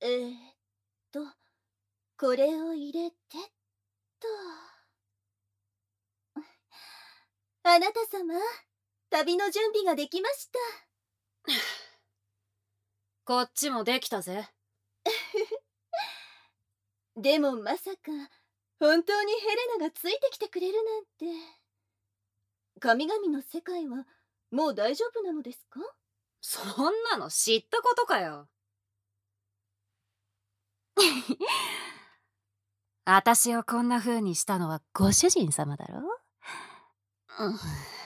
えーっと、これを入れてと。あなた様、旅の準備ができました。 こっちもできたぜ。 でもまさか、本当にヘレナがついてきてくれるなんて。神々の世界はもう大丈夫なのですか？ そんなの知ったことかよ。私をこんな風にしたのはご主人様だろ。うん、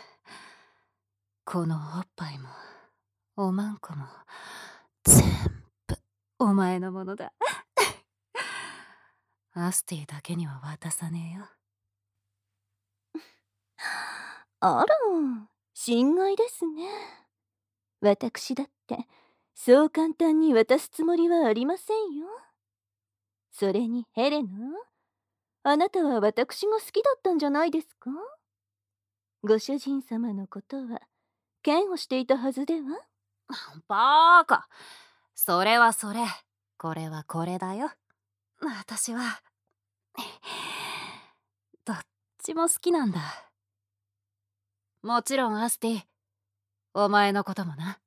このおっぱいもおまんこも全部お前のものだ。アスティだけには渡さねえよ。 あら、心外ですね。私だってそう簡単に渡すつもりはありませんよ。それにヘレナ、あなたは私が好きだったんじゃないですか？ご主人様のことは嫌悪していたはずでは？ バーカ。それはそれ、これはこれだよ。私はどっちも好きなんだ。もちろんアスティ、お前のこともな。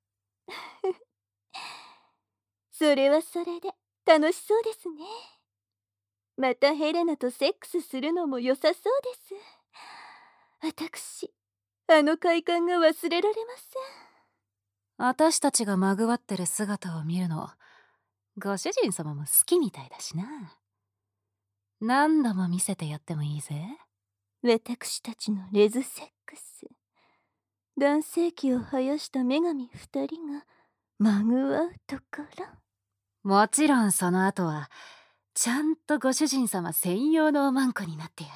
それはそれで楽しそうですね。またヘレナとセックスするのも良さそうです。私、あの快感が忘れられま私たちがまぐわってる姿を見るの、ご主人様も好きみたいだしな。何度も見せてやってもいいぜ。 せん。私たちのレズセックス。男性器を生やした女神二人がまぐわうところ。 もちろんその後はちゃんとご主人様専用のおまんこになってやる。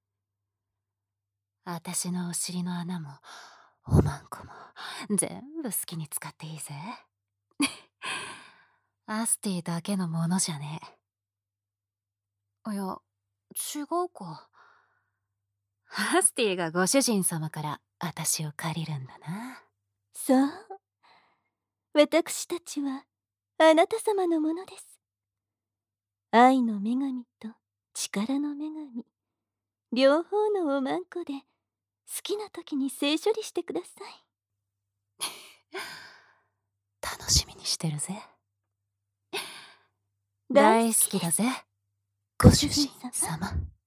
私のお尻の穴もおまんこも全部好きに使っていいぜ。アスティだけのものじゃねえ。いや、違うか。アスティがご主人様から私を借りるんだな。 そう。私たちはあなた様のものです。愛の女神と力の女神、両方のおまんこで好きな時に性処理してください。 楽しみにしてるぜ。 大大好好きです、 きだぜ、 ごご主人主人様。 様。